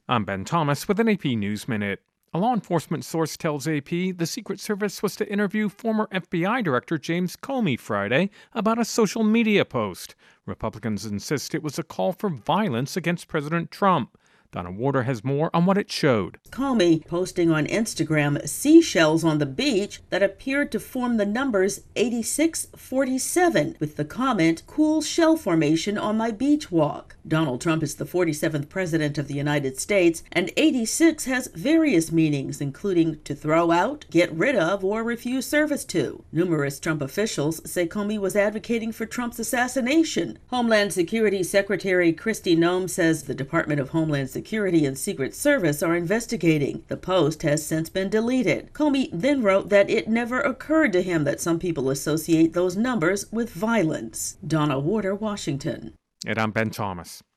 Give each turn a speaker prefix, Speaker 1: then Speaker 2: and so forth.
Speaker 1: I'm Ben Thomas with an AP News Minute. A law enforcement source tells AP the Secret Service was to interview former FBI Director James Comey Friday about a social media post. Republicans insist it was a call for violence against President Trump. Donna Warder has more on what it showed.
Speaker 2: Comey posting on Instagram seashells on the beach that appeared to form the numbers 8647 with the comment, "Cool shell formation on my beach walk." Donald Trump is the 47th president of the United States, and 86 has various meanings, including to throw out, get rid of, or refuse service to. Numerous Trump officials say Comey was advocating for Trump's assassination. Homeland Security Secretary Kristi Noem says the Department of Homeland Security and Secret Service are investigating. The post has since been deleted. Comey then wrote that it never occurred to him that some people associate those numbers with violence. Donna Warder, Washington.
Speaker 1: And I'm Ben Thomas.